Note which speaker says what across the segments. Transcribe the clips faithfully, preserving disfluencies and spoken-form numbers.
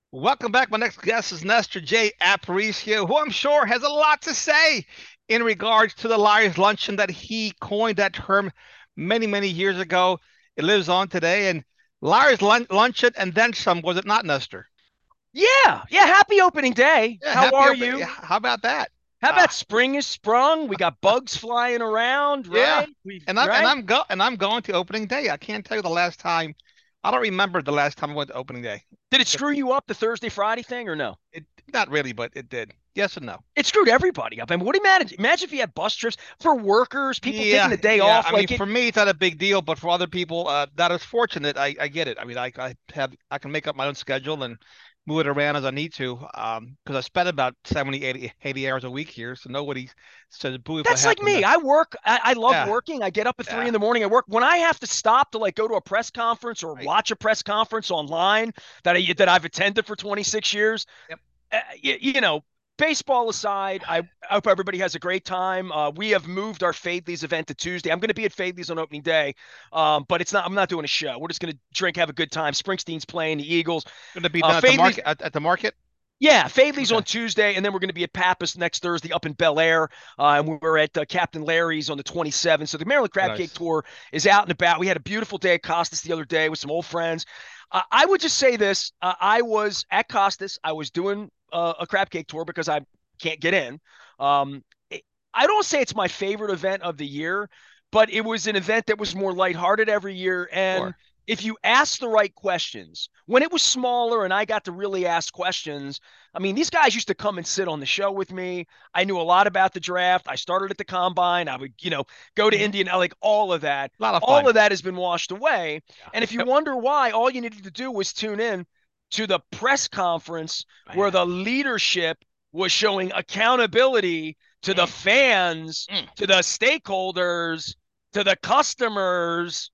Speaker 1: Welcome back. My next guest is Nestor J. Aparicio, who I'm sure has a lot to say in regards to the Liars Luncheon that he coined that term many, many years ago. It lives on today. And Liars Lun- Luncheon and then some, was it not, Nestor?
Speaker 2: Yeah, yeah. Happy opening day.
Speaker 1: Yeah,
Speaker 2: How
Speaker 1: happy
Speaker 2: are
Speaker 1: open.
Speaker 2: you?
Speaker 1: How about that?
Speaker 2: How
Speaker 1: Uh,
Speaker 2: about spring is sprung? We got bugs flying around,
Speaker 1: yeah.
Speaker 2: right? We
Speaker 1: And I'm and
Speaker 2: right?
Speaker 1: I'm go and I'm going to opening day. I can't tell you the last time. I don't remember the last time I went to opening day.
Speaker 2: Did it
Speaker 1: If
Speaker 2: screw you up the Thursday Friday thing or no?
Speaker 1: it not really, but it did. Yes and no.
Speaker 2: It screwed everybody up. I mean, what do you imagine? Imagine if you had bus trips for workers, people taking
Speaker 1: Yeah,
Speaker 2: the day
Speaker 1: yeah.
Speaker 2: off.
Speaker 1: I mean,
Speaker 2: Like it.
Speaker 1: for me, it's not a big deal, but for other people, uh, that is fortunate. I, I get it. I mean, I, I have, I can make up my own schedule and move it around as I need to. Um, because I spend about seventy, eighty, eighty hours a week here, so nobody says boo if I
Speaker 2: That's like
Speaker 1: happen
Speaker 2: me.
Speaker 1: to.
Speaker 2: I work. I, I love
Speaker 1: Yeah,
Speaker 2: working. I get up at three
Speaker 1: yeah,
Speaker 2: in the morning. I work. When I have to stop to like go to a press conference or
Speaker 1: right.
Speaker 2: watch a press conference online that I that I've attended for twenty-six years,
Speaker 1: Yep.
Speaker 2: uh, you, you know, baseball aside, I, I hope everybody has a great time. Uh, we have moved our Fadley's event to Tuesday. I'm going to be at Fadley's on opening day, um, but it's not. I'm not doing a show. We're just going to drink, have a good time. Springsteen's playing the Eagles.
Speaker 1: Gonna be
Speaker 2: Uh,
Speaker 1: done at the
Speaker 2: Fadley's,
Speaker 1: market at, at the market.
Speaker 2: yeah, Fadley's
Speaker 1: Okay,
Speaker 2: on Tuesday, and then we're going to be at Pappas next Thursday up in Bel Air. Uh, and we're at uh, Captain Larry's on the twenty-seventh. So the Maryland
Speaker 1: very
Speaker 2: Crab Cake
Speaker 1: nice.
Speaker 2: Tour is out and about. We had a beautiful day at Costas the other day with some old friends. Uh, I would just say this: uh, I was at Costas. I was doing uh, a crab cake tour because I can't get in. Um, it, I don't say it's my favorite event of the year, but it was an event that was more lighthearted every year. And
Speaker 1: Sure.
Speaker 2: if you ask the right questions, when it was smaller and I got to really ask questions, I mean, these guys used to come and sit on the show with me. I knew a lot about the draft. I started at the combine. I would, you know, go to
Speaker 1: Hmm.
Speaker 2: Indian, like all of that.
Speaker 1: A lot of
Speaker 2: All
Speaker 1: fun.
Speaker 2: of that has been washed away.
Speaker 1: Yeah.
Speaker 2: And if you
Speaker 1: Yep.
Speaker 2: wonder why, all you needed to do was tune in to the press conference where
Speaker 1: Yeah.
Speaker 2: the leadership was showing accountability to the
Speaker 1: Mm,
Speaker 2: fans,
Speaker 1: mm.
Speaker 2: to the stakeholders, to the customers.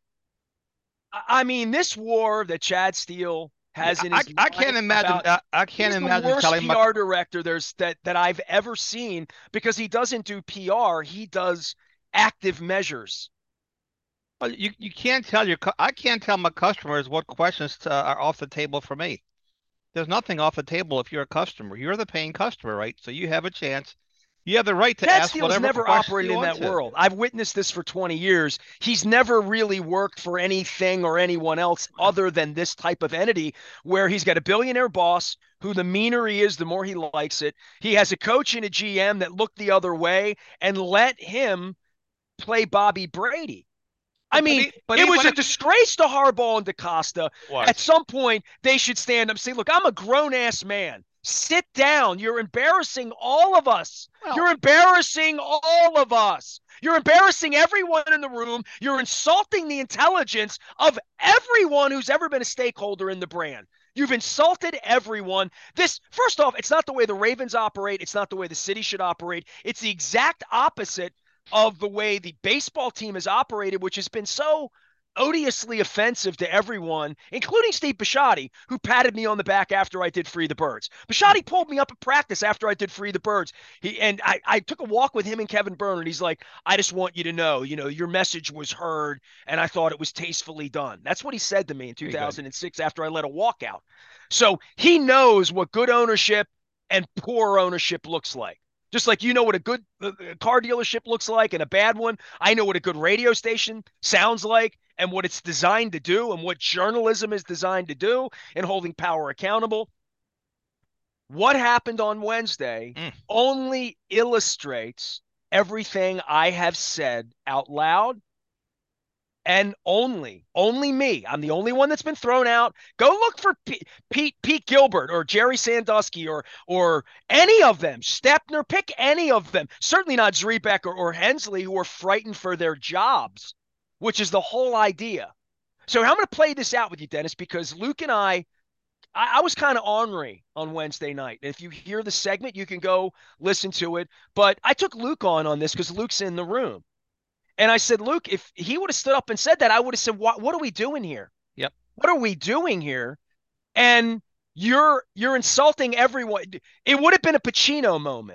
Speaker 2: I mean, this war that Chad Steele
Speaker 1: Yeah,
Speaker 2: has in
Speaker 1: I,
Speaker 2: his
Speaker 1: I can't
Speaker 2: mind
Speaker 1: imagine.
Speaker 2: about
Speaker 1: Uh, I can't
Speaker 2: he's the
Speaker 1: imagine
Speaker 2: worst
Speaker 1: telling my
Speaker 2: P R director there's that that I've ever seen because he doesn't do P R, he does active measures.
Speaker 1: Well, you you can't tell your cu- I can't tell my customers what questions to, are off the table for me. There's nothing off the table if you're a customer. You're the paying customer, right? So you have a chance. You have the right to
Speaker 2: Chad
Speaker 1: ask
Speaker 2: Steele's
Speaker 1: whatever
Speaker 2: never
Speaker 1: questions
Speaker 2: operated
Speaker 1: you
Speaker 2: in
Speaker 1: want
Speaker 2: that
Speaker 1: to.
Speaker 2: world. I've witnessed this for twenty years. He's never really worked for anything or anyone else other than this type of entity where he's got a billionaire boss who the meaner he is, the more he likes it. He has a coach and a G M that look the other way and let him play Bobby Brady. I
Speaker 1: But but,
Speaker 2: mean,
Speaker 1: e- but
Speaker 2: it was
Speaker 1: even
Speaker 2: a
Speaker 1: if
Speaker 2: disgrace to Harbaugh and DaCosta.
Speaker 1: it
Speaker 2: At
Speaker 1: was,
Speaker 2: some point, they should stand up and say, look, I'm a grown ass man. Sit down. You're embarrassing all of us.
Speaker 1: well,
Speaker 2: You're embarrassing all of us. You're embarrassing everyone in the room. You're insulting the intelligence of everyone who's ever been a stakeholder in the brand. You've insulted everyone. This, first off, it's not the way the Ravens operate. It's not the way the city should operate. It's the exact opposite of the way the baseball team has operated, which has been so odiously offensive to everyone, including Steve Bisciotti, who patted me on the back after I did Free the Birds.
Speaker 1: hmm,
Speaker 2: Bisciotti pulled me up at practice after I did Free the Birds. He and I, I took a walk with him and Kevin Burnett. He's like, I just want you to know, you know, your message was heard, and I thought it was tastefully done. That's what he said to me in
Speaker 1: very good.
Speaker 2: two thousand six after I let a walk out. So he knows what good ownership and poor ownership looks like. Just like you know what a good uh, car dealership looks like and a bad one, I know what a good radio station sounds like and what it's designed to do and what journalism is designed to do and holding power accountable. What happened on Wednesday
Speaker 1: Mm.
Speaker 2: only illustrates everything I have said out loud and only, only me. I'm the only one that's been thrown out. Go look for P- Pete Pete Gilbert or Jerry Sandusky or or any of them. Stepner, pick any of them. Certainly not Zrebeck or, or Hensley, who are frightened for their jobs, which is the whole idea. So I'm going to play this out with you, Dennis, because Luke and I, I, I was kind of ornery on Wednesday night. If you hear the segment, you can go listen to it. But I took Luke on on this because Luke's in the room. And I said, Luke, if he would have stood up and said that, I would have said, what, what are we doing here?
Speaker 1: Yep.
Speaker 2: What are we doing here? And you're you're insulting everyone. It would have been a Pacino moment.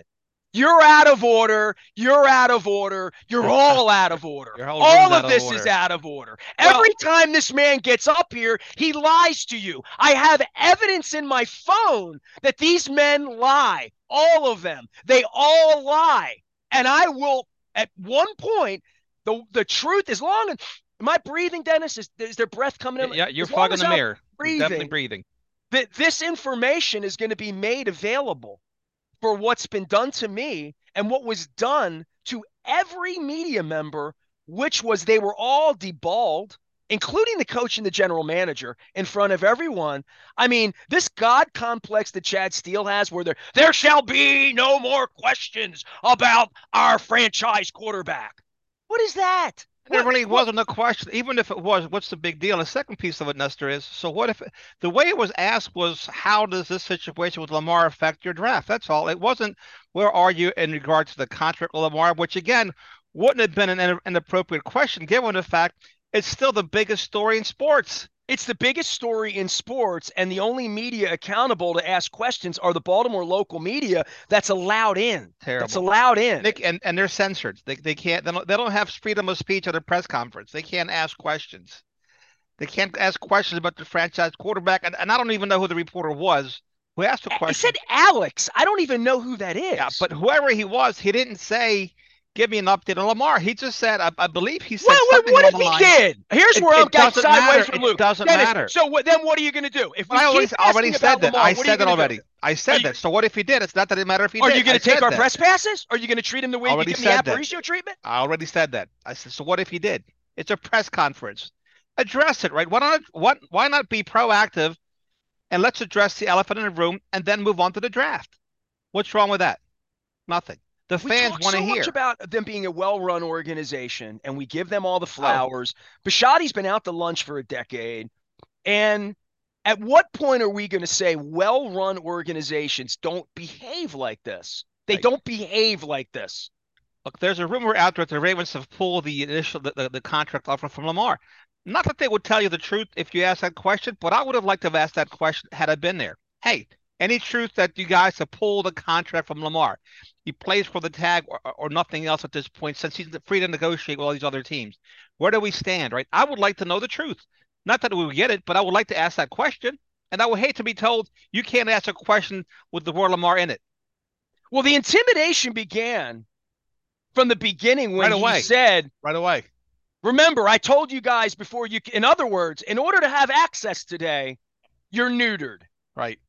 Speaker 2: You're out of order. You're out of order. You're all out of order.
Speaker 1: Your whole room's
Speaker 2: All
Speaker 1: out
Speaker 2: of
Speaker 1: of
Speaker 2: this is
Speaker 1: order.
Speaker 2: out of order.
Speaker 1: Well,
Speaker 2: Every time this man gets up here, he lies to you. I have evidence in my phone that these men lie. All of them. They all lie. And I will, at one point, the, the truth, as long as, am I breathing, Dennis? Is, is there breath coming in?
Speaker 1: yeah, you're
Speaker 2: As long
Speaker 1: fogging
Speaker 2: as
Speaker 1: the
Speaker 2: I'm
Speaker 1: mirror. You're definitely
Speaker 2: breathing,
Speaker 1: breathing.
Speaker 2: that this information is going to be made available for what's been done to me and what was done to every media member, which was they were all deballed, including the coach and the general manager, in front of everyone. I mean, this God complex that Chad Steele has, where there there shall be no more questions about our franchise quarterback. What is that?
Speaker 1: There
Speaker 2: What,
Speaker 1: really
Speaker 2: what
Speaker 1: wasn't a question. Even if it was, what's the big deal? The second piece of it, Nestor, is so what if the way it was asked was, how does this situation with Lamar affect your draft? That's all. It wasn't, where are you in regard to the contract with Lamar, which again wouldn't have been an inappropriate question given the fact it's still the biggest story in sports.
Speaker 2: It's the biggest story in sports, and the only media accountable to ask questions are the Baltimore local media that's allowed in. That's
Speaker 1: Terrible.
Speaker 2: allowed in.
Speaker 1: Nick, and, and they're censored. They, they can't they don't, they don't have freedom of speech at a press conference. They can't ask questions. They can't ask questions about the franchise quarterback. And, and I don't even know who the reporter was who asked the
Speaker 2: He
Speaker 1: question.
Speaker 2: said Alex. I don't even know who that is.
Speaker 1: Yeah, but whoever he was, he didn't say, give me an update on Lamar. He just said, I, I believe he said
Speaker 2: well,
Speaker 1: something
Speaker 2: what
Speaker 1: along
Speaker 2: if
Speaker 1: the
Speaker 2: he
Speaker 1: line.
Speaker 2: did? Here's
Speaker 1: It,
Speaker 2: where I'm
Speaker 1: it
Speaker 2: got
Speaker 1: doesn't
Speaker 2: sideways
Speaker 1: matter.
Speaker 2: from
Speaker 1: It
Speaker 2: Luke.
Speaker 1: doesn't
Speaker 2: Dennis,
Speaker 1: matter.
Speaker 2: so what, then what are you going to do? If we
Speaker 1: I already,
Speaker 2: keep
Speaker 1: I already
Speaker 2: asking
Speaker 1: said
Speaker 2: about
Speaker 1: that.
Speaker 2: Lamar,
Speaker 1: I
Speaker 2: what are you
Speaker 1: said that
Speaker 2: going to
Speaker 1: already.
Speaker 2: do?
Speaker 1: I said
Speaker 2: you,
Speaker 1: that. So what if he did? It's not that it matter if he
Speaker 2: are
Speaker 1: did.
Speaker 2: you going
Speaker 1: I
Speaker 2: to take
Speaker 1: said
Speaker 2: our
Speaker 1: that.
Speaker 2: press passes? Are you going to treat him the way
Speaker 1: I
Speaker 2: you
Speaker 1: already
Speaker 2: give me
Speaker 1: said that.
Speaker 2: Aparicio treatment?
Speaker 1: I already said that. I said, so what if he did? It's a press conference. Address it, right? Why not? What? Why not be proactive and let's address the elephant in the room and then move on to the draft? What's wrong with that? Nothing. The
Speaker 2: We
Speaker 1: fans
Speaker 2: talk
Speaker 1: want to
Speaker 2: so much
Speaker 1: hear.
Speaker 2: about them being a well-run organization, and we give them all the
Speaker 1: Oh,
Speaker 2: flowers. Bisciotti's been out to lunch for a decade, and at what point are we going to say well-run organizations don't behave like this? They
Speaker 1: right.
Speaker 2: don't behave like this.
Speaker 1: Look, there's a rumor out there that the Ravens have pulled the initial the, the, the contract offer from Lamar. Not that they would tell you the truth if you asked that question, but I would have liked to have asked that question had I been there. Hey, any truth that you guys have pulled the contract from Lamar? He plays for the tag or, or nothing else at this point since he's free to negotiate with all these other teams. Where do we stand, right? I would like to know the truth. Not that we would get it, but I would like to ask that question. And I would hate to be told you can't ask a question with the word Lamar in it.
Speaker 2: Well, the intimidation began from the beginning when
Speaker 1: Right
Speaker 2: he
Speaker 1: away.
Speaker 2: said,
Speaker 1: Right away.
Speaker 2: remember, I told you guys before you, in other words, in order to have access today, you're neutered.
Speaker 1: Right.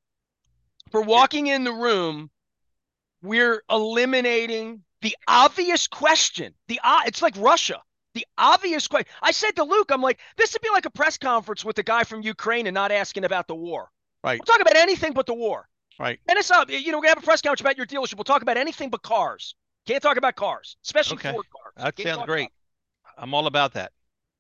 Speaker 2: For walking in the room, we're eliminating the obvious question. The uh, It's like Russia. The obvious question. I said to Luke, I'm like, this would be like a press conference with the guy from Ukraine and not asking about the war.
Speaker 1: Right.
Speaker 2: We'll talk about anything but the war.
Speaker 1: Right.
Speaker 2: And it's up. You know, we're going to have a press conference about your dealership. We'll talk about anything but cars. Can't talk about cars, especially
Speaker 1: Okay.
Speaker 2: Ford cars.
Speaker 1: That
Speaker 2: Can't
Speaker 1: sounds great. I'm all about that.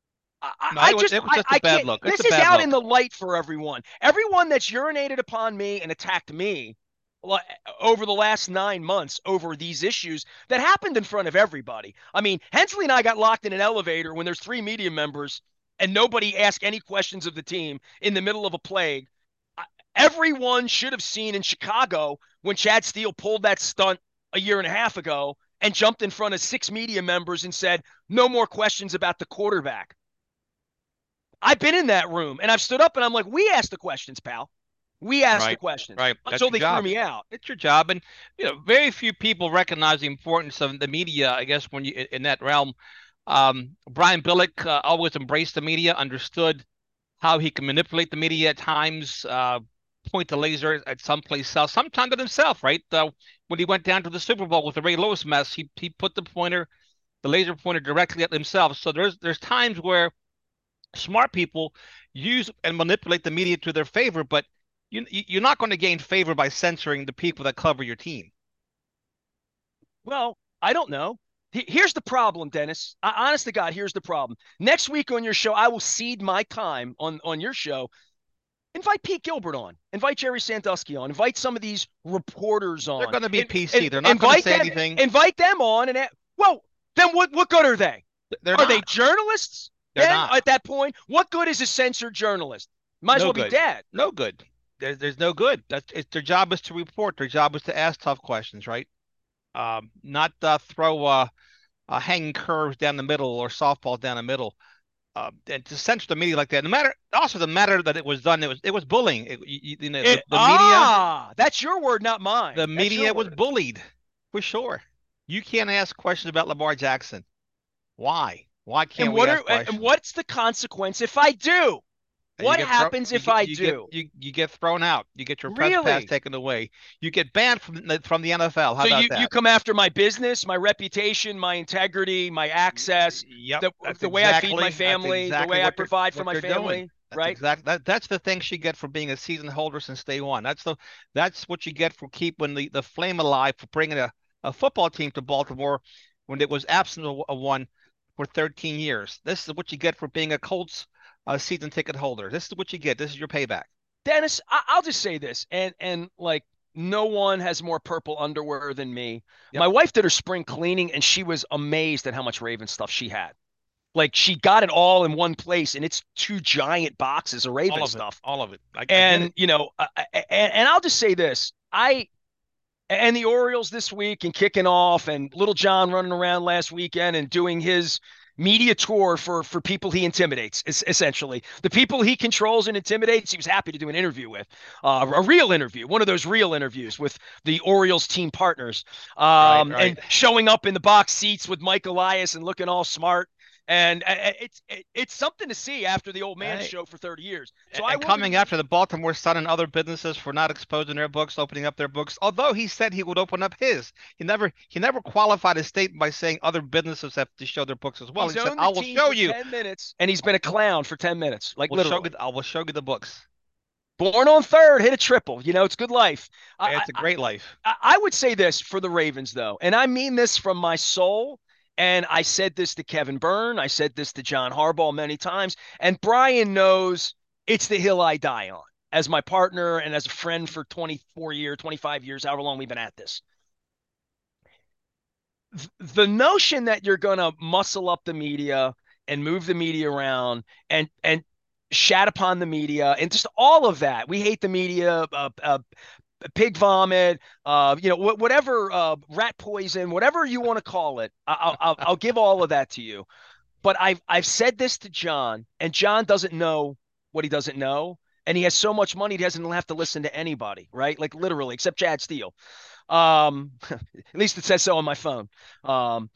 Speaker 2: I,
Speaker 1: No,
Speaker 2: I
Speaker 1: it was,
Speaker 2: just,
Speaker 1: it was
Speaker 2: I,
Speaker 1: just a
Speaker 2: I
Speaker 1: bad
Speaker 2: can't.
Speaker 1: look.
Speaker 2: This
Speaker 1: It's a
Speaker 2: is
Speaker 1: bad
Speaker 2: out
Speaker 1: look.
Speaker 2: in the light for everyone. Everyone that's urinated upon me and attacked me over the last nine months over these issues that happened in front of everybody. I mean, Hensley and I got locked in an elevator when there's three media members and nobody asked any questions of the team in the middle of a plague. Everyone should have seen in Chicago when Chad Steele pulled that stunt a year and a half ago and jumped in front of six media members and said, no more questions about the quarterback. I've been in that room and I've stood up and I'm like, we asked the questions, pal. We asked
Speaker 1: Right.
Speaker 2: the questions
Speaker 1: Right. That's
Speaker 2: until
Speaker 1: your
Speaker 2: they
Speaker 1: job.
Speaker 2: threw me out.
Speaker 1: It's your job. And, you know, very few people recognize the importance of the media, I guess, when you in that realm. Um, Brian Billick uh, always embraced the media, understood how he can manipulate the media at times, uh, point the laser at someplace else, sometimes at himself, right? Uh, when he went down to the Super Bowl with the Ray Lewis mess, he he put the pointer, the laser pointer directly at himself. So there's there's times where smart people use and manipulate the media to their favor, but you you're not going to gain favor by censoring the people that cover your team.
Speaker 2: Well, I don't know. Here's the problem, Dennis. I, honest to God, here's the problem. Next week on your show, I will cede my time on, on your show. Invite Pete Gilbert on. Invite Jerry Sandusky on. Invite some of these reporters on.
Speaker 1: They're going to be
Speaker 2: In,
Speaker 1: P C.
Speaker 2: in,
Speaker 1: They're not going to say
Speaker 2: them,
Speaker 1: anything.
Speaker 2: Invite them on. And well, then what, what good are they?
Speaker 1: They're
Speaker 2: are
Speaker 1: not.
Speaker 2: they journalists?
Speaker 1: They're
Speaker 2: then
Speaker 1: not.
Speaker 2: At that point, what good is a censored journalist? Might as
Speaker 1: no
Speaker 2: well
Speaker 1: good.
Speaker 2: be dead.
Speaker 1: No good. There's there's no good. That's it's their job is to report. Their job is to ask tough questions, right? Um, not uh, throw uh, uh, hanging curves down the middle or softballs down the middle. Uh, and to censor the media like that, no matter also the matter that it was done, it was it was bullying. It, you, you know, the
Speaker 2: It
Speaker 1: the media,
Speaker 2: ah, that's your word, not
Speaker 1: the
Speaker 2: mine. That's your
Speaker 1: media was
Speaker 2: word.
Speaker 1: bullied for sure. You can't ask questions about Lamar Jackson. Why? Why
Speaker 2: And
Speaker 1: can't we
Speaker 2: what
Speaker 1: ask
Speaker 2: are and
Speaker 1: questions?
Speaker 2: what's the consequence if I do?
Speaker 1: You
Speaker 2: What
Speaker 1: get thrown.
Speaker 2: happens
Speaker 1: You
Speaker 2: if
Speaker 1: get
Speaker 2: I
Speaker 1: you get
Speaker 2: do?
Speaker 1: you you get thrown out. You get your press pass
Speaker 2: Really?
Speaker 1: taken away. You get banned from the, from the N F L. How
Speaker 2: So
Speaker 1: about
Speaker 2: you you
Speaker 1: that?
Speaker 2: come after my business, my reputation, my integrity, my access,
Speaker 1: Yep,
Speaker 2: the
Speaker 1: that's
Speaker 2: the way I feed my
Speaker 1: exactly that's
Speaker 2: family, the
Speaker 1: exactly
Speaker 2: way I
Speaker 1: what they're
Speaker 2: provide for
Speaker 1: what
Speaker 2: my
Speaker 1: they're doing.
Speaker 2: family,
Speaker 1: That's
Speaker 2: right?
Speaker 1: exact that that's the thing she get for being a season holder since day one. That's the that's what you get for keeping the the flame alive for bringing a, a football team to Baltimore when it was absent of, of one for thirteen years. This is what you get for being a Colts uh, season ticket holder. This is what you get. This is your payback.
Speaker 2: Dennis, I, I'll just say this, and and like no one has more purple underwear than me.
Speaker 1: Yep,
Speaker 2: My wife did her spring cleaning, and she was amazed at how much Raven stuff she had. Like she got it all in one place, and it's two giant boxes of
Speaker 1: all
Speaker 2: Raven
Speaker 1: of it,
Speaker 2: stuff.
Speaker 1: all of it. I, I get it.
Speaker 2: And you know, uh, and, and I'll just say this: I and the Orioles this week and kicking off, and Little John running around last weekend and doing his media tour for for people he intimidates. Essentially, the people he controls and intimidates, he was happy to do an interview with, uh, a real interview, one of those real interviews with the Orioles team partners,
Speaker 1: Right,
Speaker 2: um,
Speaker 1: right.
Speaker 2: and showing up in the box seats with Mike Elias and looking all smart. And uh, uh, it's it, it's something to see after the old man
Speaker 1: Hey,
Speaker 2: show for thirty years. So I
Speaker 1: and
Speaker 2: will be
Speaker 1: coming after
Speaker 2: rooting.
Speaker 1: the Baltimore Sun and other businesses for not exposing their books, opening up their books. Although he said he would open up his, he never he never qualified his statement by saying other businesses have to show their books as well.
Speaker 2: He's
Speaker 1: He said,
Speaker 2: owned the
Speaker 1: "I will
Speaker 2: team
Speaker 1: show
Speaker 2: for
Speaker 1: you.
Speaker 2: ten minutes and he's been a clown for ten minutes, like
Speaker 1: Will show you.
Speaker 2: literally.
Speaker 1: I will show you the books.
Speaker 2: Born on third, hit a triple. You know, it's good life. I,
Speaker 1: It's a
Speaker 2: I,
Speaker 1: great life."
Speaker 2: I, I would say this for the Ravens, though, and I mean this from my soul. And I said this to Kevin Byrne. I said this to John Harbaugh many times. And Brian knows it's the hill I die on as my partner and as a friend for twenty-four years, twenty-five years, however long we've been at this. The notion that you're going to muscle up the media and move the media around and and shat upon the media and just all of that. We hate the media, uh, uh, pig vomit, uh, you know, wh- whatever, uh, rat poison, whatever you want to call it. I- I'll, I'll give all of that to you. But I've I've said this to John, and John doesn't know what he doesn't know, and he has so much money he doesn't have to listen to anybody, right? Like literally, except Chad Steele. Um, at least it says so on my phone. Um,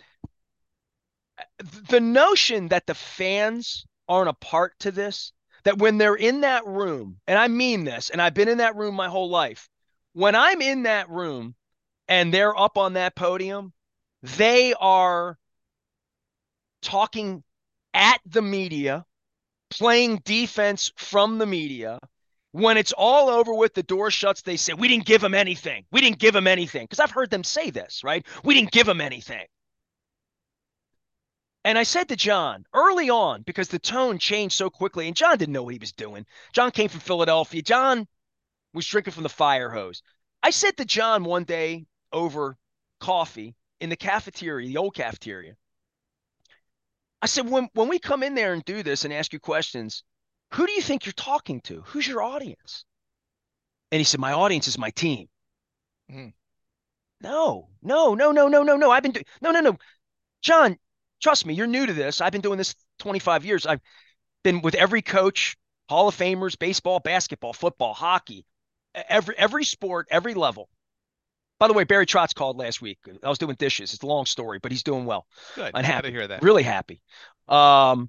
Speaker 2: the notion that the fans aren't a part to this, that when they're in that room, and I mean this, and I've been in that room my whole life, when I'm in that room and they're up on that podium, they are talking at the media, playing defense from the media. When it's all over with, the door shuts, they say, we didn't give them anything. We didn't give them anything. Because I've heard them say this, right? We didn't give them anything. And I said to John early on, because the tone changed so quickly, and John didn't know what he was doing. John came from Philadelphia. John was drinking from the fire hose. I said to John one day over coffee in the cafeteria, the old cafeteria, I said, when, when we come in there and do this and ask you questions, who do you think you're talking to? Who's your audience? And he said, my audience is my team.
Speaker 1: Mm.
Speaker 2: No, no, no, no, no, no, no. I've been doing, no, no, no. John, trust me, you're new to this. I've been doing this twenty-five years. I've been with every coach, Hall of Famers, baseball, basketball, football, hockey, every every sport, every level. By the way, Barry Trotz called last week. I was doing dishes. It's a long story, but he's doing well.
Speaker 1: Good.
Speaker 2: I'm
Speaker 1: Glad to
Speaker 2: happy,
Speaker 1: hear that.
Speaker 2: really happy. Um,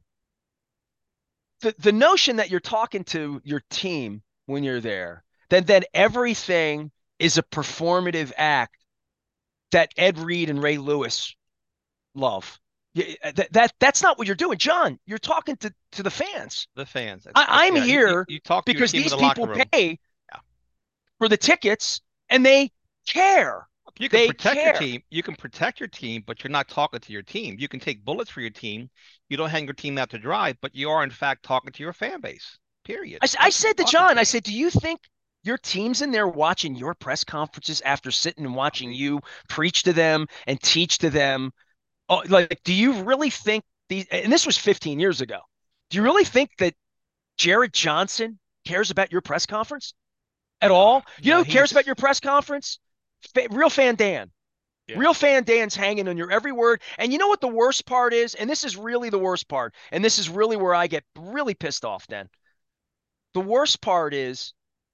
Speaker 2: the the notion that you're talking to your team when you're there, then then everything is a performative act that Ed Reed and Ray Lewis love. That, that that's not what you're doing, John. You're talking to to the fans.
Speaker 1: The fans. That's,
Speaker 2: I,
Speaker 1: that's
Speaker 2: I'm
Speaker 1: yeah. You, you
Speaker 2: here
Speaker 1: you talk to your
Speaker 2: because
Speaker 1: team in
Speaker 2: these
Speaker 1: the locker
Speaker 2: people
Speaker 1: room.
Speaker 2: pay
Speaker 1: Yeah.
Speaker 2: for the tickets and they care.
Speaker 1: You can
Speaker 2: They
Speaker 1: protect your
Speaker 2: care.
Speaker 1: team. You can protect your team, but you're not talking to your team. You can take bullets for your team. You don't hang your team out to dry, but you are in fact talking to your fan base. Period.
Speaker 2: I, I
Speaker 1: That's who you're
Speaker 2: said to
Speaker 1: talking
Speaker 2: John,
Speaker 1: to.
Speaker 2: I said, do you think your team's in there watching your press conferences after sitting and watching you preach to them and teach to them? Oh, like, do you really think these, and this was fifteen years ago, do you
Speaker 1: Yeah.
Speaker 2: really think that Jared Johnson cares about your press conference at
Speaker 1: No,
Speaker 2: all? You know
Speaker 1: no,
Speaker 2: who cares about
Speaker 1: he's
Speaker 2: your press conference? Fa- Real fan Dan.
Speaker 1: Yeah.
Speaker 2: Real fan Dan's hanging on your every word. And you know what the worst part is? And this is really the worst part. And this is really where I get really pissed off, Dan. The worst part is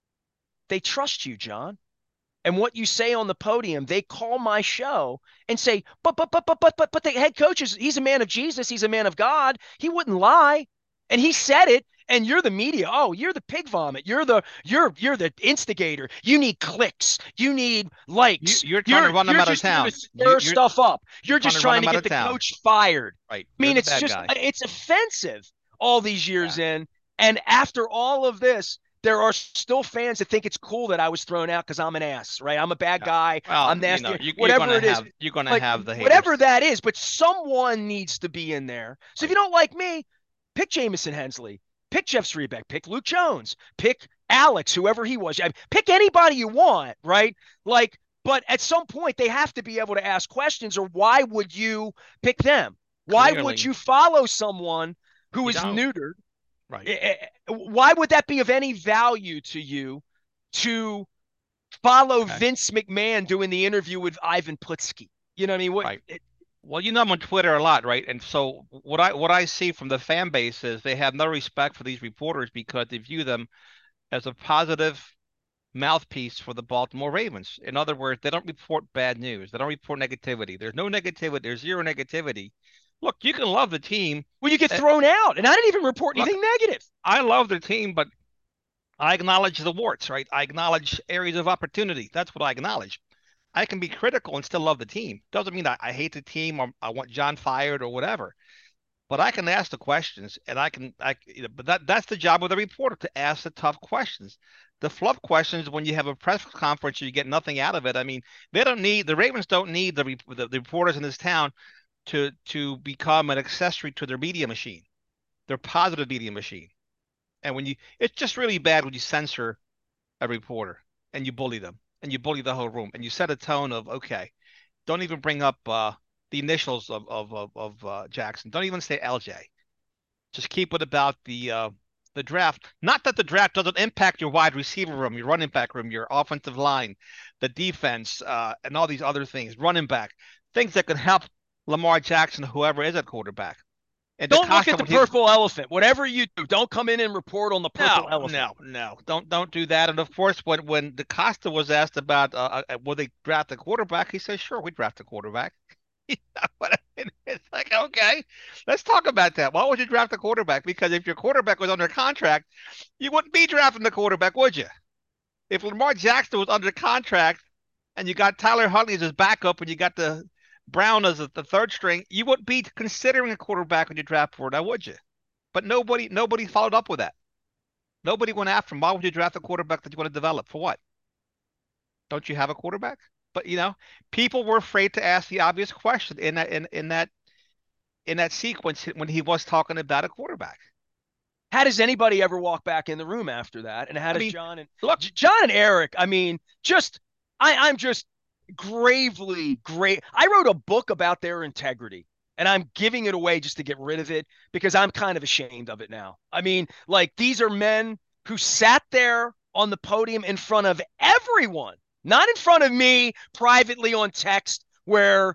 Speaker 2: they trust you, John. And what you say on the podium, they call my show and say, but, but, but, but, but, but, but the head coach is, he's a man of Jesus. He's a man of God. He wouldn't lie. And he said it. And you're the media. Oh, you're the pig vomit. You're the, you're, you're the instigator. You need clicks. You need
Speaker 1: You,
Speaker 2: likes.
Speaker 1: you're trying to
Speaker 2: You're,
Speaker 1: run them
Speaker 2: you're
Speaker 1: out of
Speaker 2: just here to
Speaker 1: town. You,
Speaker 2: stir
Speaker 1: you're
Speaker 2: stuff up.
Speaker 1: you're
Speaker 2: You're
Speaker 1: trying
Speaker 2: just
Speaker 1: to run
Speaker 2: trying
Speaker 1: them
Speaker 2: to
Speaker 1: out
Speaker 2: get
Speaker 1: of
Speaker 2: the
Speaker 1: town.
Speaker 2: coach fired.
Speaker 1: Right.
Speaker 2: I
Speaker 1: You're
Speaker 2: mean,
Speaker 1: the
Speaker 2: it's
Speaker 1: bad
Speaker 2: just,
Speaker 1: guy.
Speaker 2: it's offensive all these
Speaker 1: Yeah.
Speaker 2: years in. And after all of this, there are still fans that think it's cool that I was thrown out because I'm an ass, right? I'm a bad
Speaker 1: Yeah.
Speaker 2: guy.
Speaker 1: Well,
Speaker 2: I'm
Speaker 1: you
Speaker 2: nasty,
Speaker 1: know, you, you're
Speaker 2: whatever
Speaker 1: gonna
Speaker 2: it is.
Speaker 1: have you're gonna
Speaker 2: Like
Speaker 1: have the
Speaker 2: whatever
Speaker 1: haters.
Speaker 2: that is, but someone needs to be in there. So if you
Speaker 1: Right.
Speaker 2: don't like me, pick Jamison Hensley, pick Jeff Srebeck, pick Luke Jones, pick Alex, whoever he was. I mean, pick anybody you want, right? Like, but at some point they have to be able to ask questions, or why would you pick them? Why would
Speaker 1: Clearly,
Speaker 2: you follow someone who
Speaker 1: you
Speaker 2: is
Speaker 1: don't.
Speaker 2: neutered?
Speaker 1: Right.
Speaker 2: Eh, eh, Why would that be of any value to you to follow
Speaker 1: Okay.
Speaker 2: Vince McMahon doing the interview with Ivan Putski? You know what I mean? What?
Speaker 1: Right.
Speaker 2: It,
Speaker 1: Well, you know I'm on Twitter a lot, right? And so what I what I see from the fan base is they have no respect for these reporters because they view them as a positive mouthpiece for the Baltimore Ravens. In other words, they don't report bad news. They don't report negativity. There's no negativity. There's zero negativity. Look, you can love the team.
Speaker 2: well, you get
Speaker 1: Uh,
Speaker 2: thrown out, and I didn't even report
Speaker 1: Look,
Speaker 2: anything negative.
Speaker 1: I love the team, but I acknowledge the warts, right? I acknowledge areas of opportunity. That's what I acknowledge. I can be critical and still love the team. Doesn't mean I, I hate the team or I want John fired or whatever. But I can ask the questions, and I can, I, you know, but that that's the job of the reporter to ask the tough questions. The fluff questions when you have a press conference, you get nothing out of it. I mean, they don't need the Ravens don't need the the, the reporters in this town to to become an accessory to their media machine, their positive media machine. And when you, it's just really bad when you censor a reporter and you bully them and you bully the whole room and you set a tone of okay, don't even bring up uh, the initials of of of, of uh, Jackson. Don't even say L J. Just keep it about the uh, the draft. Not that the draft doesn't impact your wide receiver room, your running back room, your offensive line, the defense, uh, and all these other things. Running back, things that could help Lamar Jackson, whoever is at quarterback. And
Speaker 2: Don't look
Speaker 1: DeCosta,
Speaker 2: at the
Speaker 1: when he
Speaker 2: purple elephant. Whatever you do, don't come in and report on the purple
Speaker 1: no,
Speaker 2: elephant.
Speaker 1: no, no, don't don't do that. And of course, when when DeCosta was asked about uh, uh, will they draft a quarterback, he says, "Sure, we draft a quarterback." You know what I mean? It's like, okay, let's talk about that. Why would you draft a quarterback? Because if your quarterback was under contract, you wouldn't be drafting the quarterback, would you? If Lamar Jackson was under contract and you got Tyler Huntley as his backup and you got the Brown as the third string, you wouldn't be considering a quarterback when you draft for it, now would you? But nobody nobody followed up with that. Nobody went after him. Why would you draft a quarterback that you want to develop? For what? Don't you have a quarterback? But you know, people were afraid to ask the obvious question in that in, in that in that sequence when he was talking about a quarterback.
Speaker 2: How does anybody ever walk back in the room after that? And how
Speaker 1: I
Speaker 2: does
Speaker 1: mean,
Speaker 2: John and
Speaker 1: look,
Speaker 2: John and Eric? I mean, just I, I'm just gravely great. I wrote a book about their integrity, and I'm giving it away just to get rid of it because I'm kind of ashamed of it now. I mean, like these are men who sat there on the podium in front of everyone, not in front of me privately on text where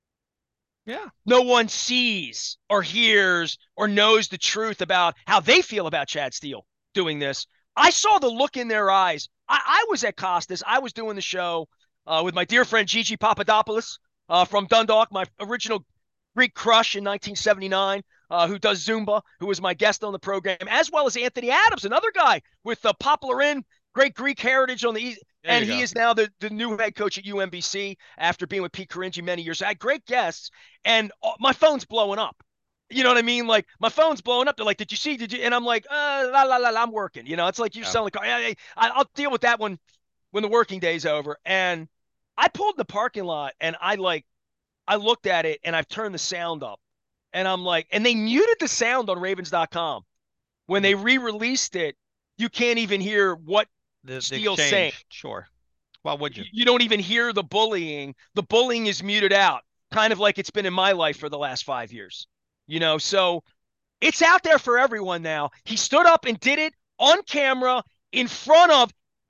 Speaker 1: yeah,
Speaker 2: no one sees or hears or knows the truth about how they feel about Chad Steele doing this. I saw the look in their eyes. I, I was at Costas. I was doing the show uh, with my dear friend Gigi Papadopoulos uh, from Dundalk, my original Greek crush in nineteen seventy-nine, uh, who does Zumba, who was my guest on the program, as well as Anthony Adams, another guy with the Poplar Inn, great Greek heritage on the East.
Speaker 1: there
Speaker 2: And
Speaker 1: you
Speaker 2: he
Speaker 1: go.
Speaker 2: is now the, the new head coach at U M B C after being with Pete Caringi many years. I had great guests, and uh, my phone's blowing up. You know what I mean? Like my phone's blowing up. They're like, "Did you see? Did you?" And I'm like, uh, "La la la, la I'm working." You know, it's like you
Speaker 1: Yeah.
Speaker 2: sound like, I, I, I'll deal with that one when the working day's over. And I pulled in the parking lot, and I like, I looked at it, and I've turned the sound up, and I'm like, and they muted the sound on Ravens dot com when they
Speaker 1: Mm.
Speaker 2: re-released it. You can't even hear what
Speaker 1: The the
Speaker 2: Steele's saying.
Speaker 1: exchange, sure. Why would you?
Speaker 2: You don't even hear the bullying. The bullying is muted out, kind of like it's been in my life for the last five years. You know, so it's out there for everyone now. He stood up and did it on camera in front of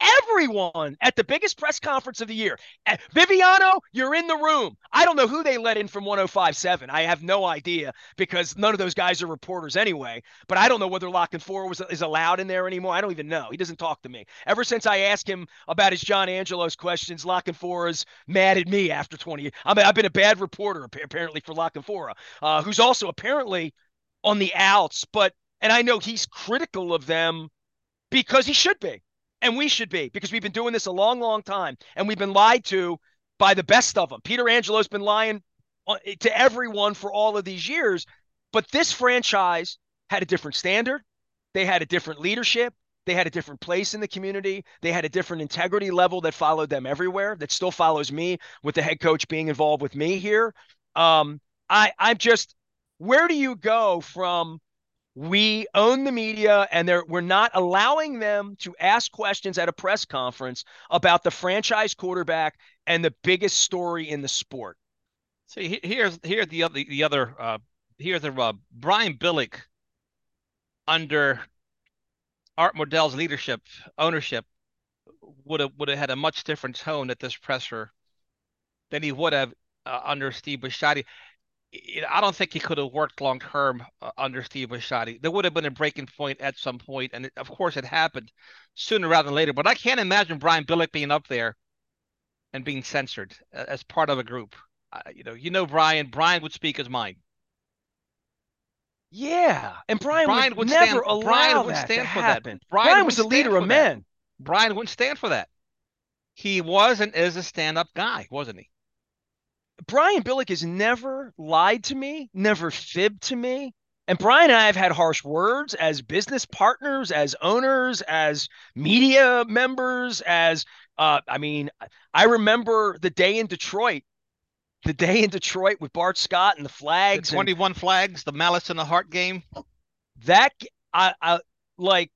Speaker 2: everyone at the biggest press conference of the year. Viviano, you're in the room. I don't know who they let in from one oh five point seven. I have no idea because none of those guys are reporters anyway. But I don't know whether La Canfora was is allowed in there anymore. I don't even know. He doesn't talk to me. Ever since I asked him about his John Angelos questions, La Canfora's mad at me after twenty years. I mean, I've been a bad reporter apparently for La Canfora, uh, who's also apparently on the outs. But and I know he's critical of them because he should be. And we should be, because we've been doing this a long, long time, and we've been lied to by the best of them. Peter Angelo's been lying to everyone for all of these years, but this franchise had a different standard. They had a different leadership. They had a different place in the community. They had a different integrity level that followed them everywhere, that still follows me with the head coach being involved with me here. Um, I, I'm just, where do you go from we own the media and they're, we're not allowing them to ask questions at a press conference about the franchise quarterback and the biggest story in the sport?
Speaker 1: See, here's here's the other the other uh, here's the uh, Brian Billick under Art Modell's leadership ownership would have would have had a much different tone at this presser than he would have uh, under Steve Bisciotti. I don't think he could have worked long term uh, under Steve Bisciotti. There would have been a breaking point at some point, and it, of course it happened sooner rather than later. But I can't imagine Brian Billick being up there and being censored uh, as part of a group. Uh, you know, you know Brian. Brian would speak his mind.
Speaker 2: Yeah, and Brian,
Speaker 1: Brian
Speaker 2: would,
Speaker 1: would
Speaker 2: never
Speaker 1: stand,
Speaker 2: allow
Speaker 1: Brian would
Speaker 2: that
Speaker 1: stand
Speaker 2: to
Speaker 1: for
Speaker 2: happen.
Speaker 1: that. Brian,
Speaker 2: Brian was the leader of men.
Speaker 1: That. Brian wouldn't stand for that. He was and is a stand-up guy, wasn't he?
Speaker 2: Brian Billick has never lied to me, never fibbed to me. And Brian and I have had harsh words as business partners, as owners, as media members, as, uh, I mean, I remember the day in Detroit, the day in Detroit with Bart Scott and the flags.
Speaker 1: The twenty-one
Speaker 2: and,
Speaker 1: flags, the Malice in the Heart game.
Speaker 2: That, I, I like,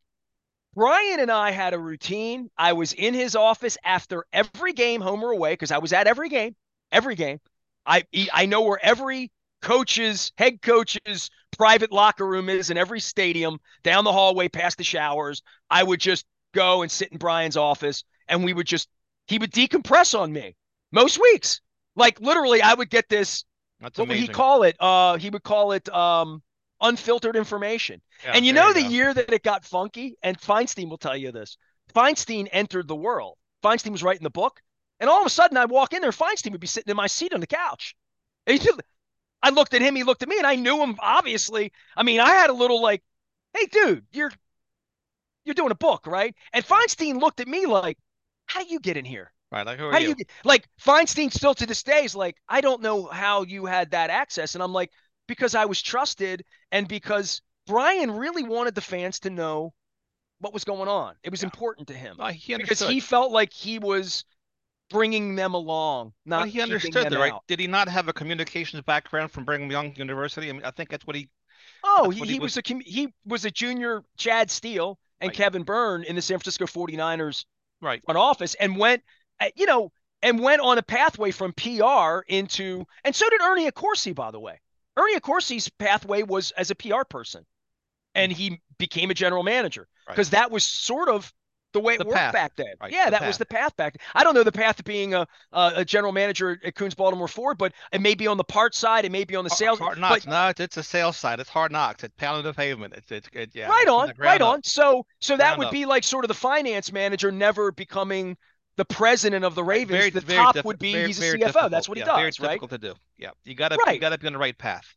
Speaker 2: Brian and I had a routine. I was in his office after every game, home or away, because I was at every game, every game. I I know where every coach's, head coach's private locker room is in every stadium, down the hallway, past the showers. I would just go and sit in Brian's office, and we would just, he would decompress on me most weeks. Like, literally, I would get this,
Speaker 1: That's
Speaker 2: what
Speaker 1: amazing.
Speaker 2: would he call it? Uh, he would call it um, unfiltered information.
Speaker 1: Yeah,
Speaker 2: and you know
Speaker 1: you
Speaker 2: the
Speaker 1: go.
Speaker 2: year that it got funky, and Feinstein will tell you this, Feinstein entered the world. Feinstein was writing the book. And all of a sudden, I'd walk in there, Feinstein would be sitting in my seat on the couch. And he, I looked at him, he looked at me, and I knew him, obviously. I mean, I had a little like, hey, dude, you're you're doing a book, right? And Feinstein looked at me like, how do you get in here?
Speaker 1: Right, like, who are
Speaker 2: How
Speaker 1: you?
Speaker 2: do you get, like, Feinstein still to this day is like, I don't know how you had that access. And I'm like, because I was trusted and because Brian really wanted the fans to know what was going on. It was yeah. important to him.
Speaker 1: No, he
Speaker 2: because he felt like he was bringing them along, not
Speaker 1: well, he understood that, right? Did he not have a communications background from Brigham Young University? I mean, I think that's what he.
Speaker 2: Oh, he, he, he was, was a he was a junior Chad Steele and
Speaker 1: right.
Speaker 2: Kevin Byrne in the San Francisco forty-niners
Speaker 1: right.
Speaker 2: front office, and went, you know, and went on a pathway from P R into, and so did Ernie Accorsi, by the way. Ernie Accorsi's pathway was as a P R person, and he became a general manager because right. that was sort of the way it
Speaker 1: the
Speaker 2: worked
Speaker 1: path.
Speaker 2: back then.
Speaker 1: Right.
Speaker 2: Yeah,
Speaker 1: the
Speaker 2: that
Speaker 1: path.
Speaker 2: was the path back then. I don't know the path to being a a, a general manager at Coons Baltimore Ford, but it may be on the parts side, it may be on the sales.
Speaker 1: Hard knocks.
Speaker 2: But,
Speaker 1: no, it's a sales side. It's hard knocks. It's pounding the pavement. It's it's it, yeah.
Speaker 2: Right
Speaker 1: it's
Speaker 2: on, right
Speaker 1: up.
Speaker 2: on. So so that
Speaker 1: ground
Speaker 2: would
Speaker 1: up.
Speaker 2: be like sort of the finance manager never becoming the president of the Ravens.
Speaker 1: Very,
Speaker 2: the
Speaker 1: very
Speaker 2: top
Speaker 1: diff-
Speaker 2: would be
Speaker 1: very,
Speaker 2: he's a
Speaker 1: very
Speaker 2: C F O.
Speaker 1: difficult.
Speaker 2: That's what he
Speaker 1: yeah,
Speaker 2: does,
Speaker 1: very
Speaker 2: right?
Speaker 1: Very difficult to do. Yeah, you got to
Speaker 2: right.
Speaker 1: you got to be on the right path.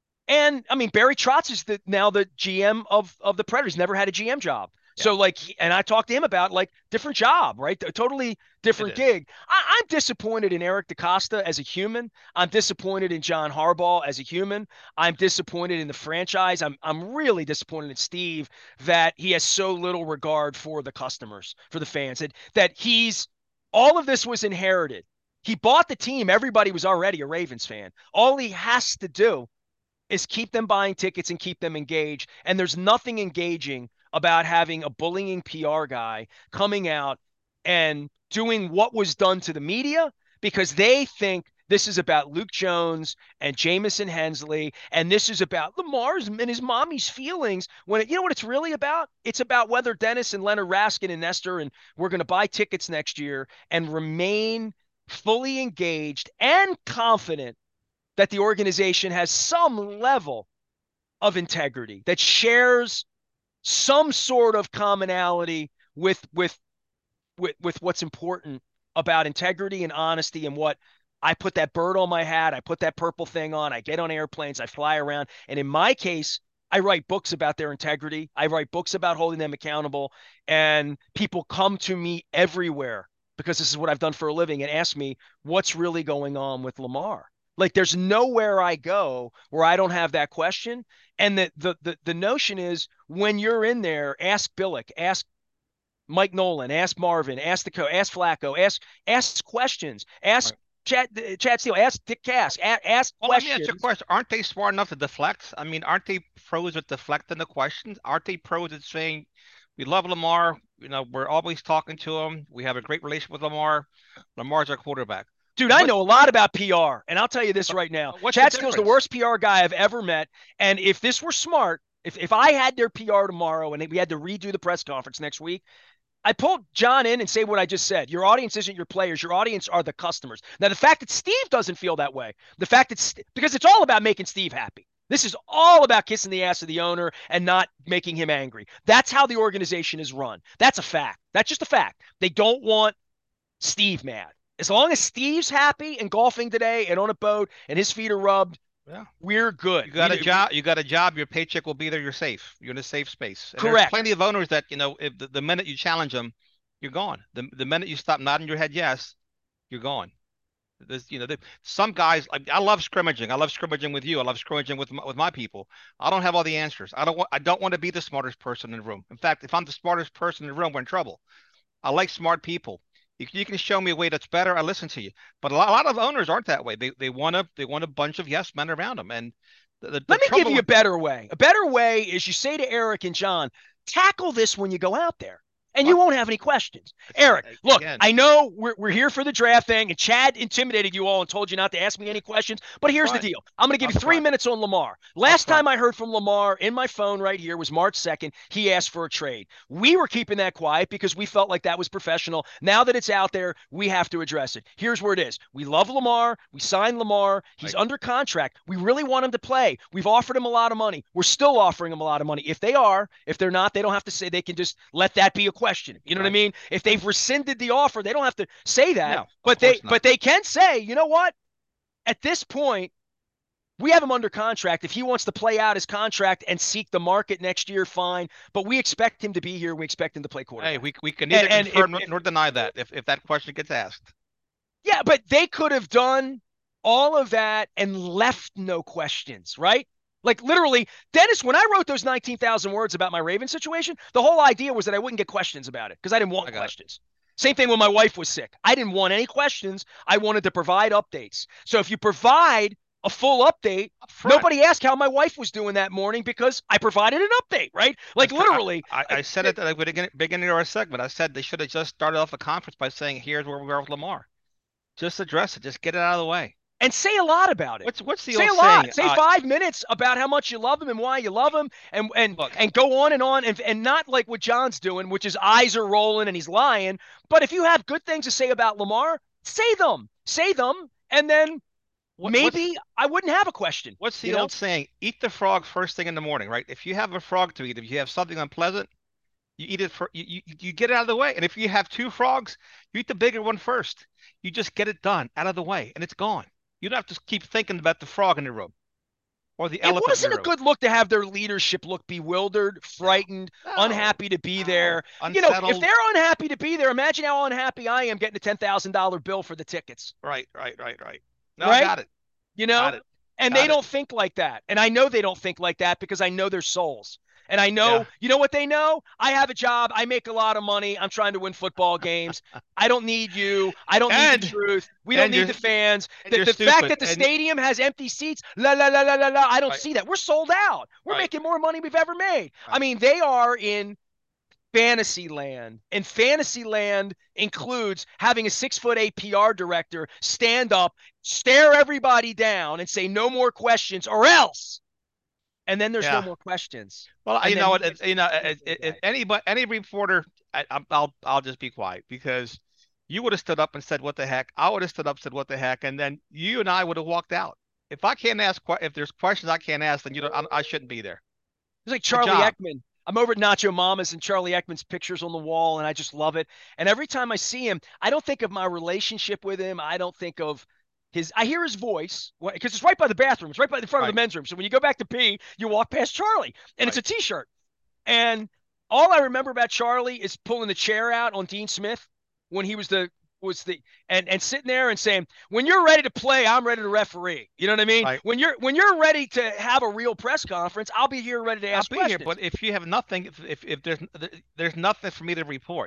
Speaker 2: And I mean, Barry Trotz is the now the G M of of the Predators. Never had a G M job. Yeah. So like, and I talked to him about like different job, right? A totally different gig. I, I'm disappointed in Eric DeCosta as a human. I'm disappointed in John Harbaugh as a human. I'm disappointed in the franchise. I'm I'm really disappointed in Steve that he has so little regard for the customers, for the fans, that that he's all of this was inherited. He bought the team. Everybody was already a Ravens fan. All he has to do is keep them buying tickets and keep them engaged. And there's nothing engaging about having a bullying P R guy coming out and doing what was done to the media because they think This is about Luke Jones and Jamison Hensley, and this is about Lamar's and his mommy's feelings. When it, you know what it's really about? It's about whether Dennis and Leonard Raskin and Nestor and we're going to buy tickets next year and remain fully engaged and confident that the organization has some level of integrity, that shares some sort of commonality with with with, with what's important about integrity and honesty and what I put that bird on my hat, I put that purple thing on, I get on airplanes, I fly around. And in my case, I write books about their integrity. I write books about holding them accountable. And people come to me everywhere because this is what I've done for a living and ask me what's really going on with Lamar. Like there's nowhere I go where I don't have that question. And the the the, the notion is when you're in there, ask Billick, ask Mike Nolan, ask Marvin, ask the coach, ask Flacco, ask ask questions, ask
Speaker 1: Right.
Speaker 2: Chad Chad Steele, ask Dick Cass, a, ask
Speaker 1: Well, let me ask
Speaker 2: questions.
Speaker 1: you a question. Aren't they smart enough to deflect? I mean, aren't they pros at deflecting the questions? Aren't they pros at saying, we love Lamar, you know, we're always talking to him. We have a great relationship with Lamar. Lamar's our quarterback.
Speaker 2: Dude, I
Speaker 1: What
Speaker 2: know a lot about P R, and I'll tell you this right now.
Speaker 1: what's the
Speaker 2: Chad Steele's the
Speaker 1: difference?
Speaker 2: worst P R guy I've ever met. And if this were smart, if, if I had their P R tomorrow and we had to redo the press conference next week, I pulled John in and say what I just said. Your audience isn't your players. Your audience are the customers. Now, the fact that Steve doesn't feel that way, the fact that, because it's all about making Steve happy. This is all about kissing the ass of the owner and not making him angry. That's how the organization is run. That's a fact. That's just a fact. They don't want Steve mad. As long as Steve's happy and golfing today and on a boat and his feet are rubbed,
Speaker 1: Yeah.
Speaker 2: we're good.
Speaker 1: You got
Speaker 2: we,
Speaker 1: a job. You got a job. Your paycheck will be there. You're safe. You're in a safe space. And there's
Speaker 2: correct.
Speaker 1: plenty of owners that, you know, if the, the minute you challenge them, you're gone. The the minute you stop nodding your head yes, you're gone. There's, you know, the, some guys like I love scrimmaging. I love scrimmaging with you. I love scrimmaging with my, with my people. I don't have all the answers. I don't want. I don't want to be the smartest person in the room. In fact, if I'm the smartest person in the room, we're in trouble. I like smart people. You, you can show me a way that's better. I listen to you. But a lot, a lot of owners aren't that way. They they want a they want a bunch of yes men around them. And the, the, the
Speaker 2: Let me
Speaker 1: trouble.
Speaker 2: give you a better way. A better way is you say to Eric and John, tackle this when you go out there. And you won't have any questions. Eric, look,
Speaker 1: Again.
Speaker 2: I know we're, we're here for the draft thing, and Chad intimidated you all and told you not to ask me any questions, but here's the
Speaker 1: Fine.
Speaker 2: deal. I'm going to give you
Speaker 1: Up
Speaker 2: three
Speaker 1: front.
Speaker 2: minutes on Lamar. Last
Speaker 1: front.
Speaker 2: time I heard from Lamar in my phone right here was March second. He asked for a trade. We were keeping that quiet because we felt like that was professional. Now that it's out there, we have to address it. Here's where it is. We love Lamar. We signed Lamar. He's
Speaker 1: Right.
Speaker 2: under contract. We really want him to play. We've offered him a lot of money. We're still offering him a lot of money. If they are, if they're not, they don't have to say, they can just let that be a question. You know what I
Speaker 1: Right.
Speaker 2: mean? If they've rescinded the offer, they don't have to say that,
Speaker 1: No,
Speaker 2: but
Speaker 1: of
Speaker 2: they
Speaker 1: course not.
Speaker 2: but they can say, you know what? At this point, we have him under contract. If he wants to play out his contract and seek the market next year, fine. But we expect him to be here. We expect him to play quarterback.
Speaker 1: Hey, we we can neither
Speaker 2: And- and
Speaker 1: confirm
Speaker 2: if-
Speaker 1: nor, nor deny that if, if that question gets asked.
Speaker 2: Yeah, but they could have done all of that and left no questions, right? Like literally, Dennis, when I wrote those nineteen thousand words about my Raven situation, the whole idea was that I wouldn't get questions about it because I didn't want
Speaker 1: I got it.
Speaker 2: questions. Same thing when my wife was sick. I didn't want any questions. I wanted to provide updates. So if you provide a full update,
Speaker 1: Up front.
Speaker 2: nobody asked how my wife was doing that morning because I provided an update, right? Like
Speaker 1: That's-
Speaker 2: literally.
Speaker 1: I, I, I said it at the beginning, beginning of our segment. I said they should have just started off a conference by saying, "Here's where we are with Lamar." Just address it. Just get it out of the way.
Speaker 2: And say a lot about it.
Speaker 1: What's what's the
Speaker 2: Say a
Speaker 1: old
Speaker 2: lot.
Speaker 1: saying?
Speaker 2: Say
Speaker 1: Uh,
Speaker 2: five minutes about how much you love him and why you love him, and and
Speaker 1: Look.
Speaker 2: and go on and on, and and not like what John's doing, which is eyes are rolling and he's lying. But if you have good things to say about Lamar, say them, say them, and then
Speaker 1: what-
Speaker 2: maybe
Speaker 1: what's,
Speaker 2: I wouldn't have a question.
Speaker 1: what's the
Speaker 2: you know?
Speaker 1: old saying? Eat the frog first thing in the morning, right? If you have a frog to eat, if you have something unpleasant, you eat it for you, you, you get it out of the way. And if you have two frogs, you eat the bigger one first. You just get it done out of the way, and it's gone. You don't have to keep thinking about the frog in the room or the
Speaker 2: It
Speaker 1: elephant
Speaker 2: wasn't
Speaker 1: in
Speaker 2: a
Speaker 1: the room.
Speaker 2: good look to have their leadership look bewildered, frightened,
Speaker 1: No,
Speaker 2: unhappy to be
Speaker 1: no,
Speaker 2: there. You know, if
Speaker 1: unsettled.
Speaker 2: they're unhappy to be there, imagine how unhappy I am getting a ten thousand dollar bill for the tickets.
Speaker 1: Right, right, right, right. No,
Speaker 2: Right?
Speaker 1: I got it.
Speaker 2: You know,
Speaker 1: Got it.
Speaker 2: and
Speaker 1: Got
Speaker 2: they
Speaker 1: it.
Speaker 2: don't think like that. And I know they don't think like that because I know their souls. And I know,
Speaker 1: Yeah.
Speaker 2: you know what they know? I have a job. I make a lot of money. I'm trying to win football games. I don't need you. I don't
Speaker 1: And-
Speaker 2: need the truth. We don't
Speaker 1: and
Speaker 2: need
Speaker 1: you're-
Speaker 2: the fans.
Speaker 1: and
Speaker 2: The,
Speaker 1: you're
Speaker 2: the fact
Speaker 1: stupid.
Speaker 2: that the
Speaker 1: And-
Speaker 2: stadium has empty seats, la, la, la, la, la, la, I don't
Speaker 1: Right.
Speaker 2: see that. We're sold out. We're
Speaker 1: Right.
Speaker 2: making more money we've ever made. I
Speaker 1: Right.
Speaker 2: mean, they are in Fantasyland. And Fantasyland includes having a six foot eight P R director stand up, stare everybody down, and say no more questions or else. And then there's no
Speaker 1: Yeah.
Speaker 2: more questions.
Speaker 1: Well,
Speaker 2: And
Speaker 1: you
Speaker 2: then
Speaker 1: know
Speaker 2: he
Speaker 1: what?
Speaker 2: gives
Speaker 1: it- You know,
Speaker 2: the
Speaker 1: it-
Speaker 2: speech
Speaker 1: it-
Speaker 2: for the
Speaker 1: if
Speaker 2: day.
Speaker 1: any but any reporter, I, I'm- I'll I'll just be quiet because you would have stood up and said what the heck. I would have stood up, said what the heck, and then you and I would have walked out. If I can't ask, que- if there's questions I can't ask, then you don't. I, I shouldn't be there.
Speaker 2: It's like
Speaker 1: My
Speaker 2: Charlie
Speaker 1: job,
Speaker 2: Ekman. I'm over at Nacho Mama's and Charlie Ekman's pictures on the wall, and I just love it. And every time I see him, I don't think of my relationship with him. I don't think of his. I hear his voice because it's right by the bathroom. It's right by the front of the
Speaker 1: right,
Speaker 2: men's room. So when you go back to pee, you walk past Charlie, and it's
Speaker 1: right.
Speaker 2: a T-shirt. And all I remember about Charlie is pulling the chair out on Dean Smith when he was the was the and and sitting there and saying, "When you're ready to play, I'm ready to referee." You know what I mean?
Speaker 1: Right.
Speaker 2: When you're when you're ready to have a real press conference, I'll be here ready to
Speaker 1: I'll
Speaker 2: ask
Speaker 1: be here,
Speaker 2: questions.
Speaker 1: but if you have nothing, if if, if there's there's nothing for me to report,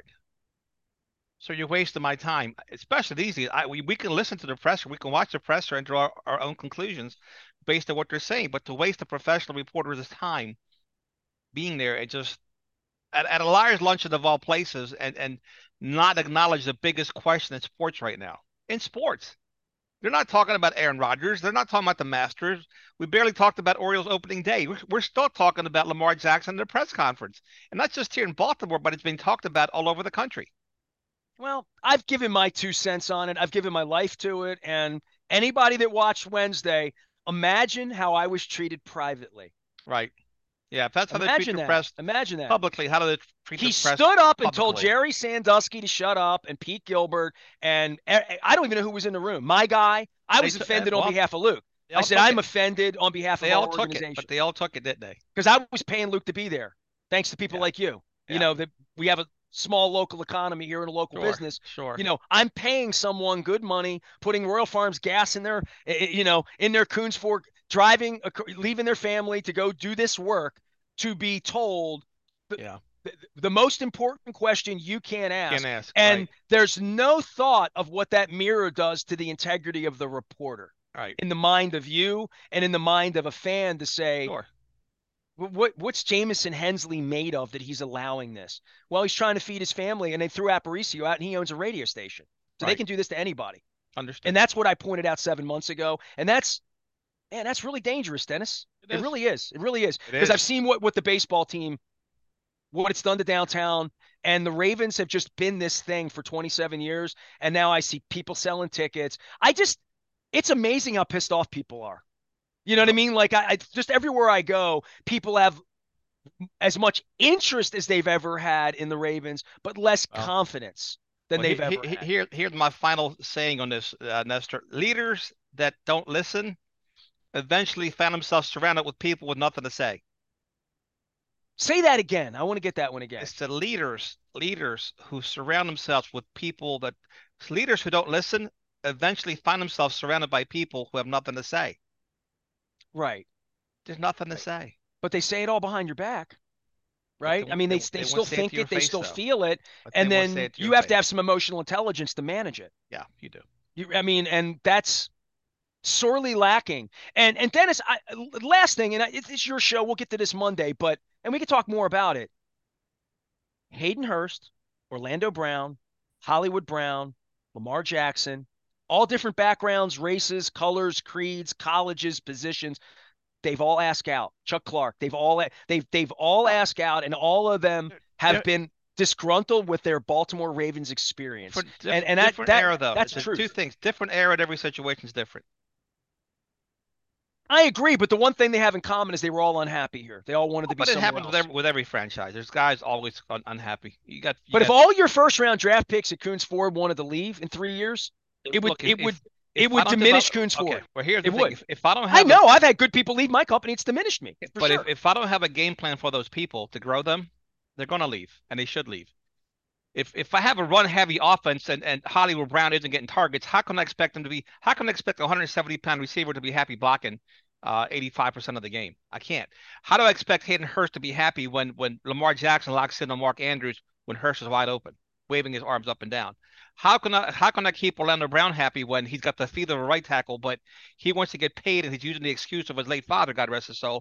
Speaker 1: so you're wasting my time. Especially these days, I, we we can listen to the presser, we can watch the presser and draw our, our own conclusions based on what they're saying. But to waste a professional reporter's time being there, it just at, at a liar's luncheon of all places, and and not acknowledge the biggest question in sports right now. In sports, they're not talking about Aaron Rodgers. They're not talking about the Masters. We barely talked about Orioles opening day. We're, we're still talking about Lamar Jackson in the press conference, and not just here in Baltimore, but it's been talked about all over the country.
Speaker 2: Well, I've given my two cents on it. I've given my life to it. And anybody that watched Wednesday, imagine how I was treated privately.
Speaker 1: Right? Yeah. If that's how they treat
Speaker 2: Imagine
Speaker 1: the
Speaker 2: that.
Speaker 1: press
Speaker 2: Imagine that.
Speaker 1: publicly, how do they treat the
Speaker 2: He
Speaker 1: press
Speaker 2: stood up and told
Speaker 1: publicly?
Speaker 2: Jerry Sandusky to shut up and Pete Gilbert. And I don't even know who was in the room. My guy, I
Speaker 1: They
Speaker 2: was
Speaker 1: t- uh,
Speaker 2: offended on
Speaker 1: well,
Speaker 2: behalf of Luke.
Speaker 1: they
Speaker 2: I
Speaker 1: all
Speaker 2: said,
Speaker 1: took
Speaker 2: I'm
Speaker 1: it.
Speaker 2: offended on behalf of
Speaker 1: They
Speaker 2: our
Speaker 1: all took it,
Speaker 2: organization
Speaker 1: but they all took it, didn't they?
Speaker 2: because I was paying Luke to be there. Thanks to people
Speaker 1: Yeah.
Speaker 2: like you. You
Speaker 1: Yeah.
Speaker 2: know, that we have a small local economy here in a local
Speaker 1: Sure.
Speaker 2: business.
Speaker 1: Sure.
Speaker 2: You know, I'm paying someone good money, putting Royal Farms gas in their, you know, in their Coons Fork, driving, leaving their family to go do this work to be told
Speaker 1: Yeah.
Speaker 2: the, the most important question you can ask.
Speaker 1: Can't ask.
Speaker 2: And
Speaker 1: Right.
Speaker 2: there's no thought of what that mirror does to the integrity of the reporter
Speaker 1: Right.
Speaker 2: in the mind of you and in the mind of a fan to say,
Speaker 1: Sure.
Speaker 2: what what's Jamison Hensley made of that he's allowing this? Well, he's trying to feed his family, and they threw Aparicio out, and he owns a radio station, so they
Speaker 1: Right.
Speaker 2: can do this to anybody.
Speaker 1: Understood.
Speaker 2: And that's what I pointed out seven months ago, and that's man, that's really dangerous, Dennis.
Speaker 1: It
Speaker 2: It
Speaker 1: is.
Speaker 2: really is. It really is
Speaker 1: It
Speaker 2: because I've
Speaker 1: is.
Speaker 2: seen what what the baseball team, what it's done to downtown, and the Ravens have just been this thing for twenty-seven years, and now I see people selling tickets. I just, it's amazing how pissed off people are. You know what I
Speaker 1: Well,
Speaker 2: mean? Like I, I just everywhere I go, people have as much interest as they've ever had in the Ravens, but less
Speaker 1: well,
Speaker 2: confidence than
Speaker 1: well
Speaker 2: they've
Speaker 1: he,
Speaker 2: ever
Speaker 1: he,
Speaker 2: had.
Speaker 1: here, here's my final saying on this, uh, Nestor. Leaders that don't listen eventually find themselves surrounded with people with nothing to say.
Speaker 2: Say that again. I want to get that one again.
Speaker 1: It's the leaders, leaders who surround themselves with people that leaders who don't listen eventually find themselves surrounded by people who have nothing to say.
Speaker 2: Right.
Speaker 1: There's nothing to
Speaker 2: Right.
Speaker 1: say.
Speaker 2: But they say it all behind your back.
Speaker 1: But they,
Speaker 2: Right. I mean,
Speaker 1: they,
Speaker 2: they, they
Speaker 1: they
Speaker 2: still
Speaker 1: won't say it
Speaker 2: think
Speaker 1: to your
Speaker 2: it, they
Speaker 1: face,
Speaker 2: still
Speaker 1: though.
Speaker 2: feel it.
Speaker 1: But they
Speaker 2: And
Speaker 1: won't say
Speaker 2: then
Speaker 1: it to
Speaker 2: you
Speaker 1: your
Speaker 2: have to have
Speaker 1: face.
Speaker 2: some emotional intelligence to manage it.
Speaker 1: Yeah, you do.
Speaker 2: You, I mean, and that's sorely lacking. And, and Dennis, I, last thing, and I, it's, it's your show. We'll get to this Monday, but, and we can talk more about it. Hayden Hurst, Orlando Brown, Hollywood Brown, Lamar Jackson, all different backgrounds, races, colors, creeds, colleges, positions. They've all asked out. Chuck Clark, they've all they've they've all
Speaker 1: Well,
Speaker 2: asked out, and all of them have
Speaker 1: di-
Speaker 2: been disgruntled with their Baltimore Ravens experience.
Speaker 1: different, diff,
Speaker 2: And and that
Speaker 1: different
Speaker 2: that
Speaker 1: era, though.
Speaker 2: that's
Speaker 1: It's a, two
Speaker 2: truth.
Speaker 1: things. Different era, and every situation is different.
Speaker 2: I agree, but the one thing they have in common is they were all unhappy here. They all wanted
Speaker 1: Well,
Speaker 2: to be
Speaker 1: but it
Speaker 2: somewhere
Speaker 1: happens with
Speaker 2: else.
Speaker 1: every, with every franchise. There's guys always un unhappy. You got, you
Speaker 2: But if
Speaker 1: got.
Speaker 2: all your first round draft picks at Coons Ford wanted to leave in three years, it would
Speaker 1: Look, if
Speaker 2: it would
Speaker 1: if,
Speaker 2: it
Speaker 1: if I
Speaker 2: would
Speaker 1: don't
Speaker 2: diminish
Speaker 1: develop,
Speaker 2: Coons
Speaker 1: okay.
Speaker 2: Ford.
Speaker 1: Well, here's the
Speaker 2: It
Speaker 1: thing.
Speaker 2: would.
Speaker 1: If, if I don't
Speaker 2: I
Speaker 1: have a,
Speaker 2: know. I've had good people leave my company. It's diminished me for
Speaker 1: but if,
Speaker 2: sure.
Speaker 1: if I don't have a game plan for those people to grow them, they're gonna leave, and they should leave. If if I have a run heavy offense and, and Hollywood Brown isn't getting targets, how can I expect them to be? How can I expect a one hundred seventy pound receiver to be happy blocking uh, eighty-five percent of the game? I can't. How do I expect Hayden Hurst to be happy when when Lamar Jackson locks in on Mark Andrews when Hurst is wide open, waving his arms up and down? How can I how can I keep Orlando Brown happy when he's got the feet of a right tackle, but he wants to get paid and he's using the excuse of his late father, God rest his soul,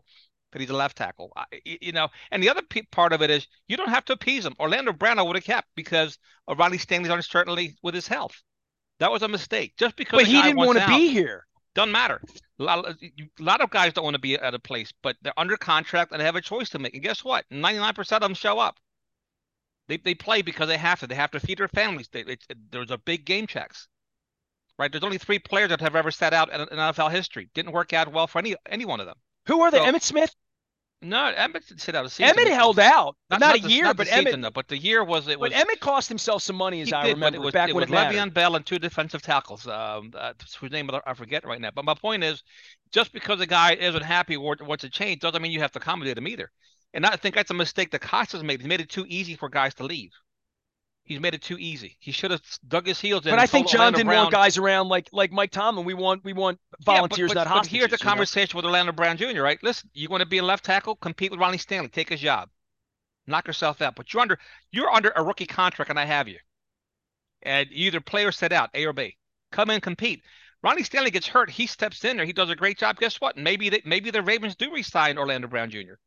Speaker 1: that he's a left tackle. I, you know, and the other part of it is you don't have to appease him. Orlando Brown I would have kept because of Ronnie Stanley's uncertainty with his health. That was a mistake. Just because
Speaker 2: But
Speaker 1: a
Speaker 2: he
Speaker 1: guy
Speaker 2: didn't
Speaker 1: wants
Speaker 2: want to
Speaker 1: out
Speaker 2: be here.
Speaker 1: doesn't matter. A lot, of, a lot of guys don't want to be at a place, but they're under contract and they have a choice to make. And guess what? ninety-nine percent of them show up. They they play because they have to. They have to feed their families. They, it, there's a big game checks, right? There's only three players that have ever sat out in, in N F L history. Didn't work out well for any any one of them.
Speaker 2: Who are they?
Speaker 1: So,
Speaker 2: Emmitt Smith?
Speaker 1: No, Emmitt didn't sit out a season.
Speaker 2: Emmitt held out,
Speaker 1: not,
Speaker 2: not,
Speaker 1: not
Speaker 2: a
Speaker 1: the,
Speaker 2: year,
Speaker 1: not
Speaker 2: but
Speaker 1: the
Speaker 2: Emmitt.
Speaker 1: Season, though, but the year was it was.
Speaker 2: But Emmitt cost himself some money, as I
Speaker 1: did,
Speaker 2: remember,
Speaker 1: it was,
Speaker 2: back
Speaker 1: it
Speaker 2: when
Speaker 1: was
Speaker 2: it mattered.
Speaker 1: Le'Veon Bell and two defensive tackles. Um, uh, whose name I forget right now. But my point is, just because a guy isn't happy or wants to change doesn't mean you have to accommodate him either. And I think that's a mistake that Costas made. He made it too easy for guys to leave. He's made it too easy. He should have dug his heels in.
Speaker 2: But I think John
Speaker 1: Orlando
Speaker 2: didn't
Speaker 1: Brown.
Speaker 2: want guys around like like Mike Tomlin. We want we want volunteers,
Speaker 1: yeah, but, but,
Speaker 2: not hostages.
Speaker 1: But here's the
Speaker 2: you know?
Speaker 1: conversation with Orlando Brown Junior Right? Listen, you want to be a left tackle, compete with Ronnie Stanley, take his job, knock yourself out. But you're under you're under a rookie contract, and I have you. And you either play or sit out, A or B. Come in, compete. Ronnie Stanley gets hurt. He steps in there. He does a great job. Guess what? Maybe they, maybe the Ravens do re-sign Orlando Brown Junior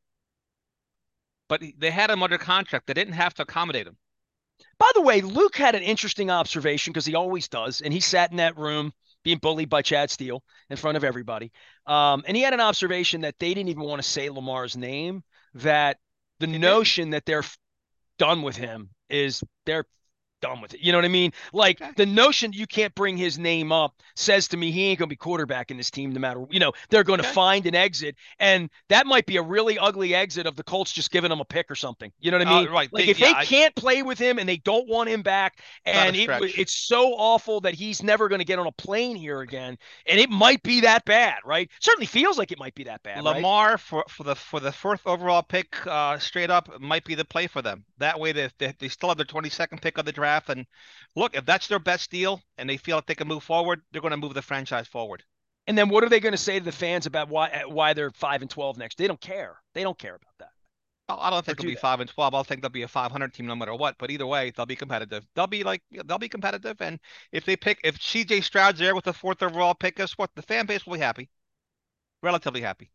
Speaker 1: But they had him under contract. They didn't have to accommodate him.
Speaker 2: By the way, Luke had an interesting observation because he always does. And he sat in that room being bullied by Chad Steele in front of everybody. Um, and he had an observation that they didn't even want to say Lamar's name, that the
Speaker 1: They
Speaker 2: notion didn't. that they're done with him is they're done with it. You know what I mean? Like
Speaker 1: okay.
Speaker 2: the notion you can't bring his name up says to me he ain't going to be quarterback in this team no matter, you know, they're going to okay. find an exit. And that might be a really ugly exit of the Colts just giving him a pick or something. You know what I mean?
Speaker 1: Uh, right.
Speaker 2: Like
Speaker 1: they,
Speaker 2: if
Speaker 1: yeah,
Speaker 2: they
Speaker 1: I,
Speaker 2: can't play with him and they don't want him back and it, it's so awful that he's never going to get on a plane here again. And it might be that bad, right? Certainly feels like it might be that bad.
Speaker 1: Lamar
Speaker 2: right?
Speaker 1: for, for the for the fourth overall pick uh, straight up might be the play for them. That way they, they, they still have their twenty-second pick of the draft. And look, if that's their best deal and they feel like they can move forward, they're going to move the franchise forward.
Speaker 2: And then what are they going to say to the fans about why why they're five and twelve next? They don't care. They don't care about that.
Speaker 1: I don't think they'll be five and twelve. I think they'll be a five hundred team no matter what. But either way, they'll be competitive. They'll be like they'll be competitive. And if they pick, if C J Stroud's there with the fourth overall pick, guess what? The fan base will be happy, relatively happy.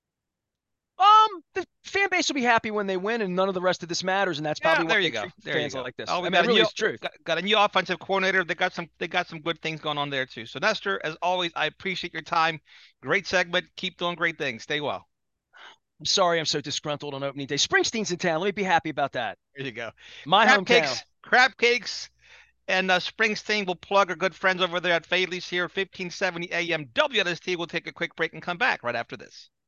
Speaker 2: Um, the fan base will be happy when they win, and none of the rest of this matters. And that's
Speaker 1: yeah,
Speaker 2: probably
Speaker 1: there
Speaker 2: what
Speaker 1: you go. There
Speaker 2: fans
Speaker 1: you go.
Speaker 2: like this.
Speaker 1: Oh,
Speaker 2: I mean, that really
Speaker 1: new,
Speaker 2: is true.
Speaker 1: Got, got a new offensive coordinator. They got some. They got some good things going on there too. So Nestor, as always, I appreciate your time. Great segment. Keep doing great things. Stay well.
Speaker 2: I'm sorry I'm so disgruntled on opening day. Springsteen's in town. Let me be happy about that.
Speaker 1: There you go.
Speaker 2: My
Speaker 1: crab
Speaker 2: hometown.
Speaker 1: Cakes, crab cakes, and uh, Springsteen will plug our good friends over there at Fadley's here, fifteen seventy A M W N S T. We'll take a quick break and come back right after this.